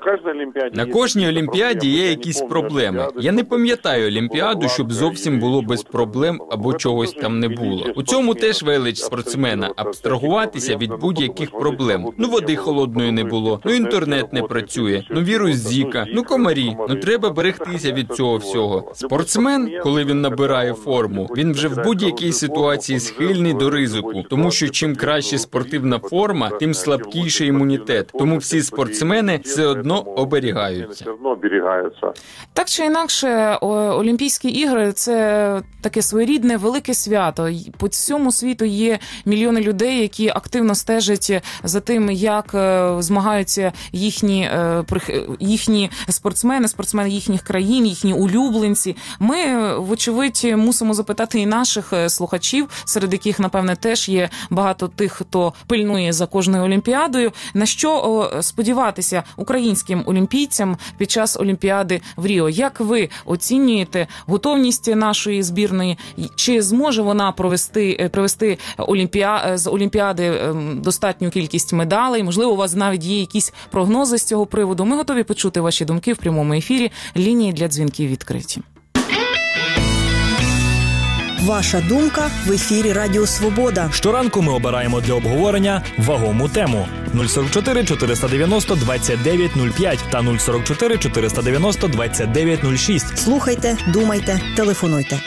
S17: На кожній Олімпіаді є якісь проблеми. Я не пам'ятаю Олімпіаду, щоб зовсім було без проблем або чогось там не було. У цьому теж велич спортсмена – абстрагуватися від будь-яких проблем. Води холодної не було, інтернет не працює, вірус Зіка, комарі. Треба берегтися від цього всього. Спортсмен, коли він набирає форму, він вже в будь-якій ситуації схильний до ризику. Тому що чим краще спортивна форма, тим слабкіший імунітет. Тому всі спортсмени все одно оберігаються.
S2: Так чи інакше, Олімпійські ігри – це таке своєрідне велике свято. По всьому світу є мільйони людей, які активно стежать за тим, як змагаються їхні спортсмени їхніх країн, їхні улюбленці. Ми, вочевидь, мусимо запитати і наших слухачів, серед яких, напевне, теж є багато тих, хто пильнує за кожною Олімпіадою, на що сподіватися українським олімпійцям під час Олімпіади в Ріо. Як ви оцінюєте готовність нашої збірної? Чи зможе вона привести з Олімпіади достатню кількість медалей? Можливо, у вас навіть є якісь прогнози з цього приводу? Ми готові почути ваші думки в прямому ефірі. Лінії для дзвінків відкриті.
S6: Ваша думка в ефірі Радіо Свобода.
S1: Щоранку ми обираємо для обговорення вагому тему. 044 490 2905 та 044 490 2906.
S6: Слухайте, думайте, телефонуйте.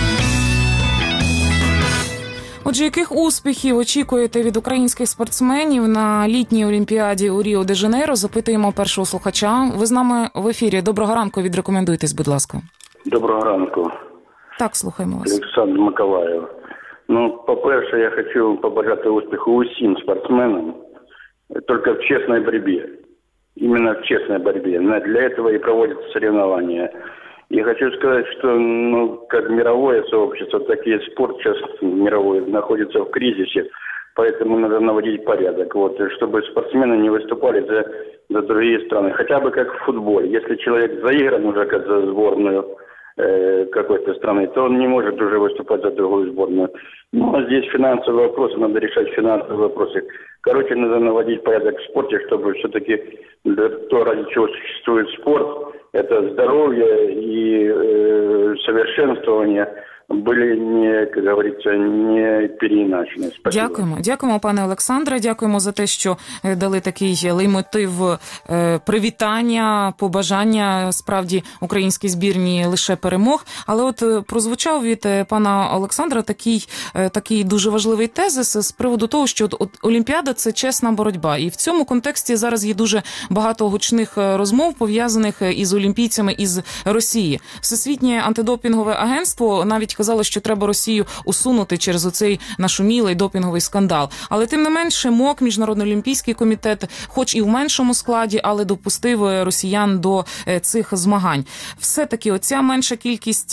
S2: Отже, яких успіхів очікуєте від українських спортсменів на літній Олімпіаді у Ріо-де-Жанейро? Запитуємо першого слухача. Ви з нами в ефірі. Доброго ранку, відрекомендуйтесь, будь ласка.
S18: Доброго ранку.
S2: Так, слухаємо вас.
S18: Олександр Миколаїв. По-перше, я хочу побажати успіху усім спортсменам, тільки в чесній боротьбі. Именно в честной борьбе. Для этого и проводятся соревнования. И хочу сказать, что как мировое сообщество, так и спорт сейчас мировой находится в кризисе, поэтому надо наводить порядок. Чтобы спортсмены не выступали за другие страны. Хотя бы как в футболе. Если человек заигран уже как за сборную какой-то страны, то он не может уже выступать за другую сборную. А здесь финансовые вопросы, надо решать финансовые вопросы. Надо наводить порядок в спорте, чтобы все-таки то, ради чего существует спорт, это здоровье и совершенствование були не, як говориться, не переіначені.
S2: Дякуємо, пане Олександре. Дякуємо за те, що дали такий лейтмотив привітання, побажання справді українській збірні лише перемог. Але прозвучав від пана Олександра такий дуже важливий тезис з приводу того, що Олімпіада Олімпіада – це чесна боротьба. І в цьому контексті зараз є дуже багато гучних розмов, пов'язаних із олімпійцями із Росії. Всесвітнє антидопінгове агентство навіть казало, що треба Росію усунути через оцей нашумілий допінговий скандал. Але тим не менше МОК, Міжнародний олімпійський комітет, хоч і в меншому складі, але допустив росіян до цих змагань. Все-таки оця менша кількість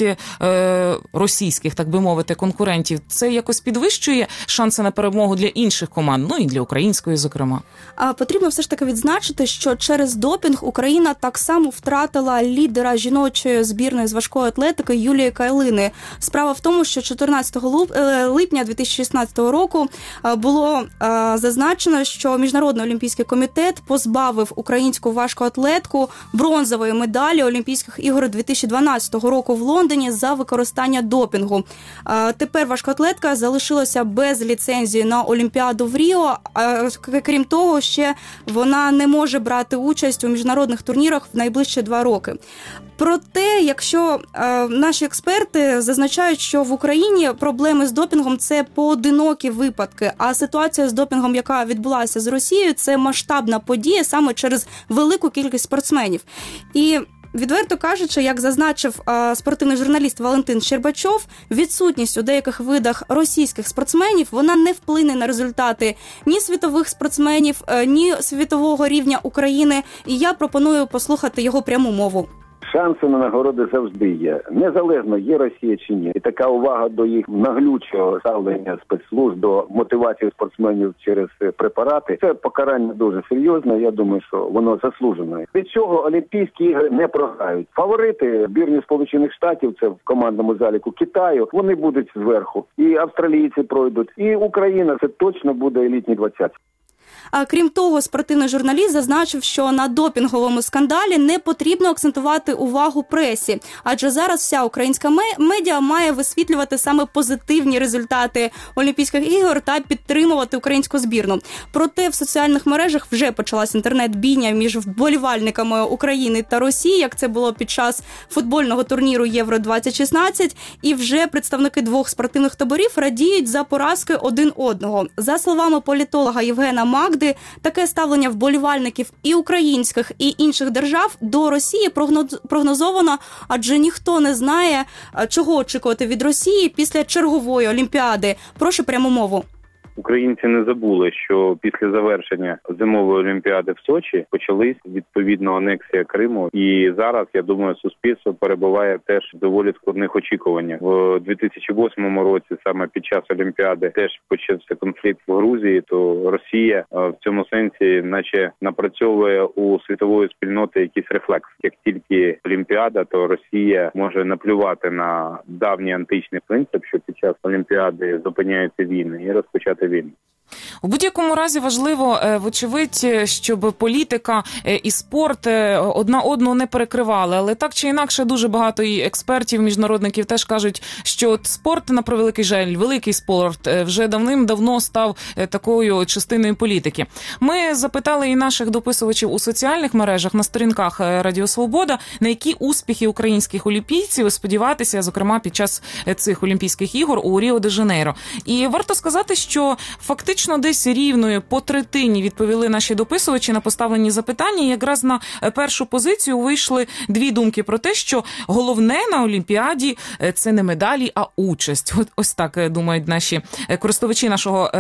S2: російських, так би мовити, конкурентів, це якось підвищує шанси на перемогу для інших команд, ну і для української, зокрема?
S15: Потрібно все ж таки відзначити, що через допінг Україна так само втратила лідера жіночої збірної з важкої атлетики Юлії Кайлини. Справа в тому, що 14 липня 2016 року було зазначено, що Міжнародний олімпійський комітет позбавив українську важкоатлетку бронзової медалі Олімпійських ігор 2012 року в Лондоні за використання допінгу. Тепер важкоатлетка залишилася без ліцензії на Олімпіаду в Ріо. Крім того, ще вона не може брати участь у міжнародних турнірах в найближчі 2 роки. Проте, якщо наші експерти зазначають, що в Україні проблеми з допінгом – це поодинокі випадки, а ситуація з допінгом, яка відбулася з Росією, це масштабна подія саме через велику кількість спортсменів. І відверто кажучи, як зазначив спортивний журналіст Валентин Щербачов, відсутність у деяких видах російських спортсменів, вона не вплине на результати ні світових спортсменів, ні світового рівня України. І я пропоную послухати його пряму мову.
S5: Шанси на нагороди завжди є. Незалежно, є Росія чи ні. І така увага до їх наглючого ставлення спецслужб, до мотивації спортсменів через препарати, це покарання дуже серйозне. Я думаю, що воно заслужене. Від цього Олімпійські ігри не програють. Фаворити збірні Сполучених Штатів, це в командному заліку Китаю, вони будуть зверху. І австралійці пройдуть. І Україна, це точно буде елітні 20.
S15: А крім того, спортивний журналіст зазначив, що на допінговому скандалі не потрібно акцентувати увагу пресі, адже зараз вся українська медіа має висвітлювати саме позитивні результати Олімпійських ігор та підтримувати українську збірну. Проте в соціальних мережах вже почалась інтернет-бійня між вболівальниками України та Росії, як це було під час футбольного турніру Євро-2016, і вже представники двох спортивних таборів радіють за поразки один одного. За словами політолога Євгена Магди, таке ставлення вболівальників і українських, і інших держав до Росії прогнозовано, адже ніхто не знає, чого очікувати від Росії після чергової Олімпіади. Прошу пряму мову.
S19: Українці не забули, що після завершення зимової Олімпіади в Сочі почались відповідно анексія Криму. І зараз, я думаю, суспільство перебуває теж в доволі складних очікуваннях. У 2008 році, саме під час Олімпіади, теж почався конфлікт в Грузії, то Росія в цьому сенсі наче напрацьовує у світової спільноти якийсь рефлекс. Як тільки Олімпіада, то Росія може наплювати на давній античний принцип, що під час Олімпіади зупиняються війни, і розпочати війну.
S2: У будь-якому разі важливо, вочевидь, щоб політика і спорт одна одну не перекривали. Але так чи інакше дуже багато і експертів, міжнародників теж кажуть, що спорт, на превеликий жаль, великий спорт, вже давним-давно став такою частиною політики. Ми запитали і наших дописувачів у соціальних мережах, на сторінках Радіо Свобода, на які успіхи українських олімпійців сподіватися, зокрема, під час цих Олімпійських ігор у Ріо-де-Жанейро. І варто сказати, що фактично десь рівною по третині відповіли наші дописувачі на поставлені запитання. І якраз на першу позицію вийшли дві думки про те, що головне на Олімпіаді – це не медалі, а участь. Ось так думають наші користувачі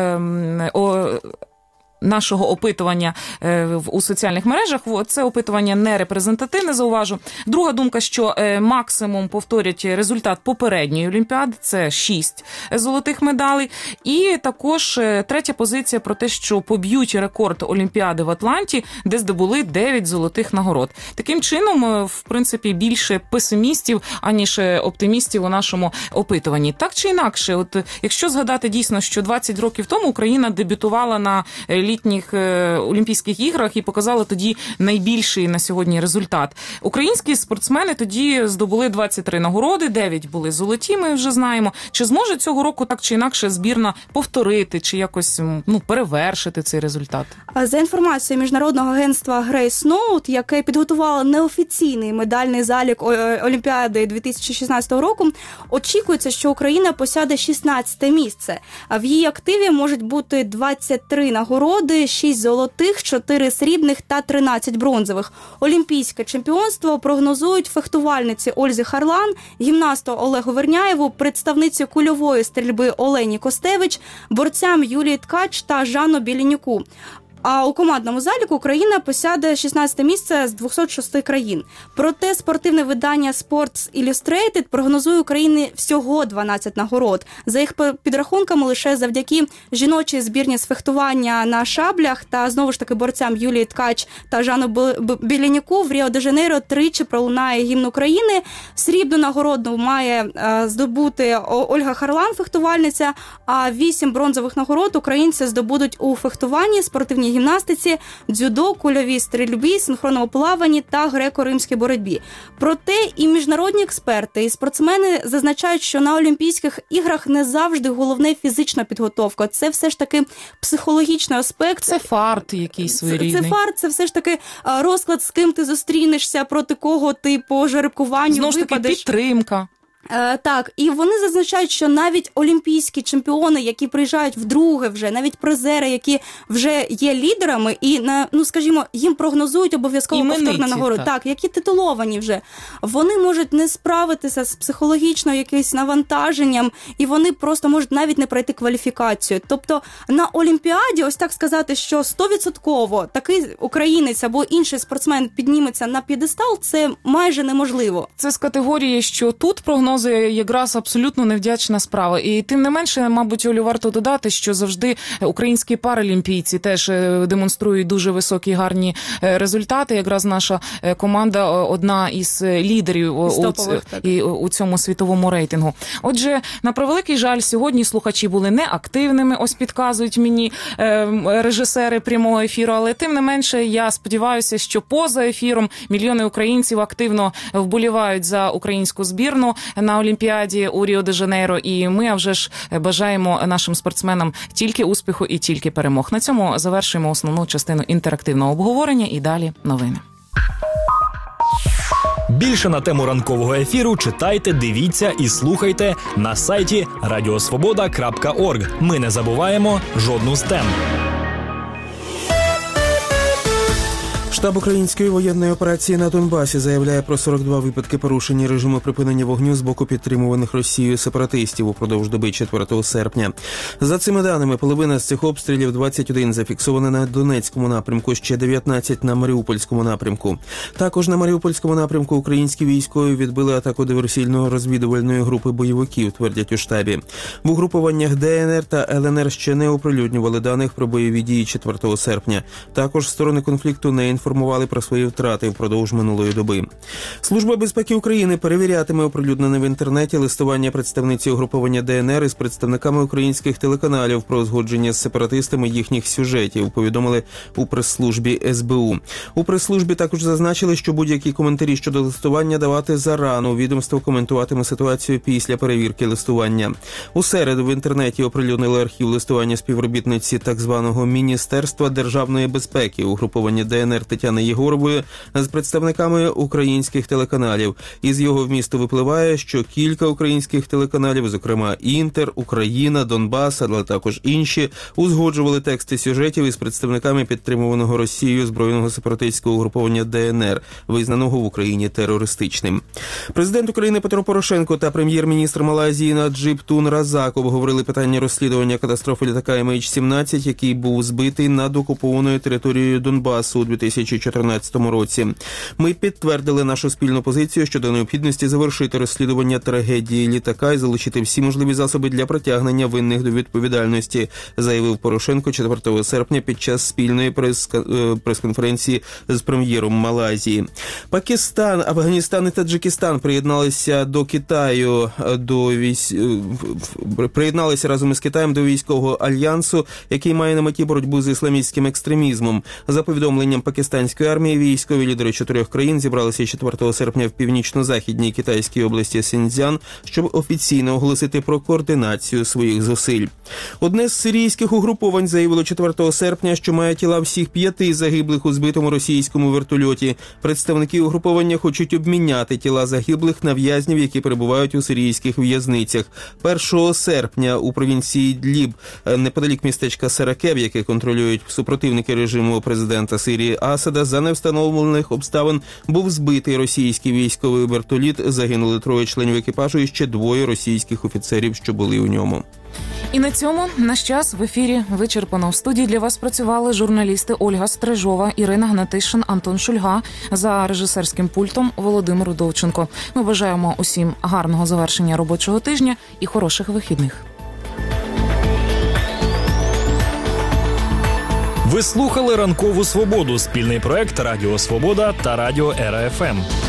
S2: нашого опитування у соціальних мережах. Це опитування не репрезентативне, зауважу. Друга думка, що максимум повторять результат попередньої Олімпіади, це 6 золотих медалей. І також третя позиція про те, що поб'ють рекорд Олімпіади в Атланті, де здобули 9 золотих нагород. Таким чином, в принципі, більше песимістів, аніж оптимістів у нашому опитуванні. Так чи інакше, от якщо згадати дійсно, що 20 років тому Україна дебютувала на літніх Олімпійських іграх і показала тоді найбільший на сьогодні результат. Українські спортсмени тоді здобули 23 нагороди, 9 були золоті, ми вже знаємо. Чи зможе цього року так чи інакше збірна повторити, чи якось перевершити цей результат?
S15: За інформацією міжнародного агентства Grace Note, яке підготувало неофіційний медальний залік Олімпіади 2016 року, очікується, що Україна посяде 16-те місце. В її активі можуть бути 23 нагороди, нагороди, 6 золотих, 4 срібних та 13 бронзових. Олімпійське чемпіонство прогнозують фехтувальниці Ользі Харлан, гімнасту Олегу Верняєву, представниці кульової стрільби Олені Костевич, борцям Юлії Ткач та Жану Білінюку. А у командному заліку Україна посяде 16 місце з 206 країн. Проте спортивне видання Sports Illustrated прогнозує Україні всього 12 нагород. За їх підрахунками, лише завдяки жіночій збірні з фехтування на шаблях та, знову ж таки, борцям Юлії Ткач та Жану Білінюку в Ріо-де-Жанейро тричі пролунає гімн України. Срібну нагороду має здобути Ольга Харлан, фехтувальниця, а 8 бронзових нагород українці здобудуть у фехтуванні, спортивній гімнастиці, дзюдо, кульовій стрільбі, синхронному плаванні та греко-римській боротьбі. Проте і міжнародні експерти, і спортсмени зазначають, що на Олімпійських іграх не завжди головне фізична підготовка. Це все ж таки психологічний аспект.
S2: Це фарт якийсь своєрідний.
S15: Це фарт, це все ж таки розклад, з ким ти зустрінешся, проти кого ти по жеребкуванню
S2: випадеш. Знову ж таки підтримка.
S15: Так, і вони зазначають, що навіть олімпійські чемпіони, які приїжджають вдруге вже, навіть призери, які вже є лідерами, і, скажімо, їм прогнозують обов'язково повторну нагороду. Так, які титуловані вже. Вони можуть не справитися з психологічно якимось навантаженням, і вони просто можуть навіть не пройти кваліфікацію. Тобто на Олімпіаді, ось так сказати, що 100% такий українець або інший спортсмен підніметься на п'єдестал, це майже неможливо.
S2: Це з категорії, що тут прогноз якраз абсолютно невдячна справа. І тим не менше, мабуть, Олю, варто додати, що завжди українські паралімпійці теж демонструють дуже високі, гарні результати. Якраз наша команда одна із лідерів у цьому світовому рейтингу. Отже, на превеликий жаль, сьогодні слухачі були неактивними, ось підказують мені режисери прямого ефіру, але тим не менше, я сподіваюся, що поза ефіром мільйони українців активно вболівають за українську збірну на Олімпіаді у Ріо-де-Жанейро, і ми, а вже ж, бажаємо нашим спортсменам тільки успіху і тільки перемог. На цьому завершуємо основну частину інтерактивного обговорення і далі новини.
S1: Більше на тему ранкового ефіру читайте, дивіться і слухайте на сайті radiosvoboda.org. Ми не забуваємо жодну з тем.
S7: Штаб української воєнної операції на Донбасі заявляє про 42 випадки порушення режиму припинення вогню з боку підтримуваних Росією сепаратистів упродовж доби 4 серпня. За цими даними, половина з цих обстрілів, 21, зафіксовано на Донецькому напрямку, ще 19 на Маріупольському напрямку. Також на Маріупольському напрямку українські військові відбили атаку диверсійно-розвідувальної групи бойовиків, твердять у штабі. В угрупуваннях ДНР та ЛНР ще не оприлюднювали даних про бойові дії 4 серпня. Також сторони конфлікту не інформували про свої втрати впродовж минулої доби. Служба безпеки України перевірятиме оприлюднене в інтернеті листування представниці угруповання ДНР із представниками українських телеканалів про узгодження з сепаратистами їхніх сюжетів, повідомили у прес-службі СБУ. У прес-службі також зазначили, що будь-які коментарі щодо листування давати зарано. Відомство коментуватиме ситуацію після перевірки листування. У середу в інтернеті оприлюднили архів листування співробітниці так званого Міністерства державної безпеки угруповання ДНР Тетяни Єгорової з представниками українських телеканалів. Із його вмісту випливає, що кілька українських телеканалів, зокрема Інтер, Україна, Донбас, але також інші, узгоджували тексти сюжетів із представниками підтримуваного Росією збройного сепаратистського угруповання ДНР, визнаного в Україні терористичним. Президент України Петро Порошенко та прем'єр-міністр Малайзії Наджиб Тун Разак обговорили питання розслідування катастрофи літака MH17, який був збитий над окупованою територією Донбасу у 2014 році. Ми підтвердили нашу спільну позицію щодо необхідності завершити розслідування трагедії літака і залучити всі можливі засоби для притягнення винних до відповідальності, заявив Порошенко 4 серпня під час спільної прес-конференції з прем'єром Малайзії. Пакистан, Афганістан і Таджикистан приєдналися до Китаю, приєдналися разом із Китаєм до військового альянсу, який має на меті боротьбу з ісламістським екстремізмом. За повідомленням пакистанського пакистанської армії військові лідери 4 країн зібралися 4 серпня в північно-західній китайській області Синьцзян, щоб офіційно оголосити про координацію своїх зусиль. Одне з сирійських угруповань заявило 4 серпня, що має тіла всіх 5 загиблих у збитому російському вертольоті. Представники угруповання хочуть обміняти тіла загиблих на в'язнів, які перебувають у сирійських в'язницях. 1 серпня у провінції Ідліб, неподалік містечка Саракеб, яке контролюють супротивники режиму президента Сирії Асада, за невстановлених обставин був збитий російський військовий вертоліт. Загинули 3 членів екіпажу і ще 2 російських офіцерів, що були у ньому.
S2: І на цьому наш час в ефірі вичерпано. В студії для вас працювали журналісти Ольга Стрижова, Ірина Гнатишин, Антон Шульга, за режисерським пультом Володимир Довченко. Ми бажаємо усім гарного завершення робочого тижня і хороших вихідних.
S1: Ви слухали «Ранкову свободу» – спільний проект Радіо Свобода та Радіо РФМ.